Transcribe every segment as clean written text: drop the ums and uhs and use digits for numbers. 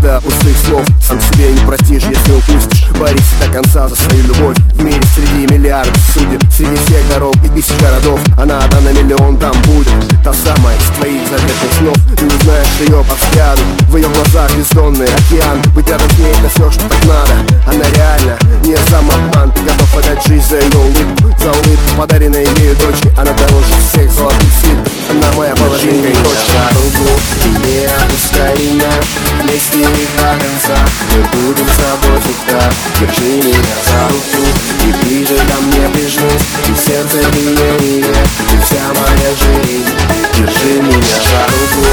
до пустых слов. Сам себе не простишь, если упустишь. Борись до конца за свою любовь. В мире среди миллиардов судеб, среди всех дорог и тысяч городов, она одна на миллион там будет. Та самая из твоих заветных снов. Ты узнаешь ее по взгляду, в ее глазах бездонный океан. Быть рядом с ней это все, что так надо. Она реально не самообман. Ты готов отдать жизнь за ее улыбку, за улыбку, подаренной ею дочке. Она дороже всех золотых свитков. Она моя половинка и точка. Не отпускай меня, вместе до конца. Мы будем с тобой всегда. Держи меня за руку и ближе ко мне прижмись. И в сердце биение, ты вся моя жизнь. Держи меня за руку.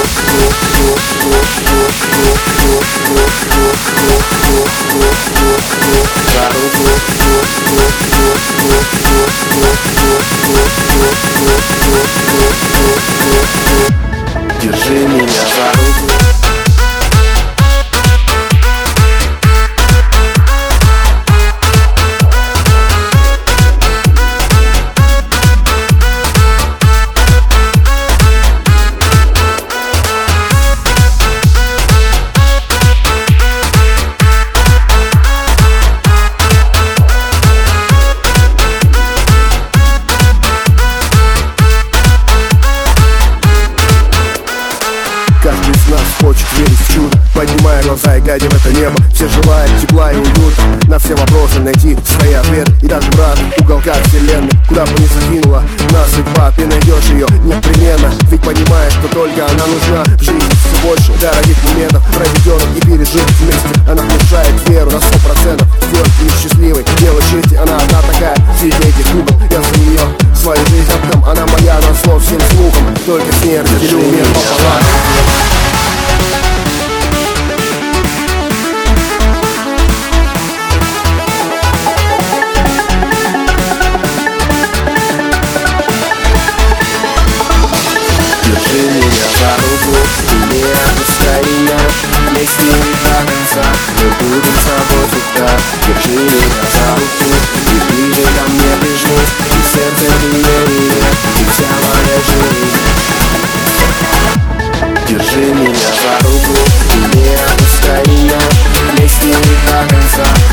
За руку. Держи меня за руку. Каждый из нас хочет верить в чудо, поднимая глаза и глядя в это небо. Все желают тепла и уюта, на все вопросы найти свои ответы. И даже в разных уголках вселенной, куда бы ни закинула нас судьба, ты найдешь ее непременно. Ведь понимаешь, что только она нужна в жизни. Все больше дорогих моментов, проведенных и пережитых вместе. Она внушает веру на 100%. Сделать ее счастливой, делать чести. Она одна такая среди этих кукол. Я за нее свою жизнь отдам. Она моя на зло всем слухам. Только с ней разделю мир пополам. Держи меня за руку и не отпускай меня, вместе до конца. Мы будем с тобой всегда. Держи меня за руку и ближе ко мне прижмись. И в сердце биение, ты вся моя жизнь. Держи меня за руку и не отпускай меня, вместе до конца.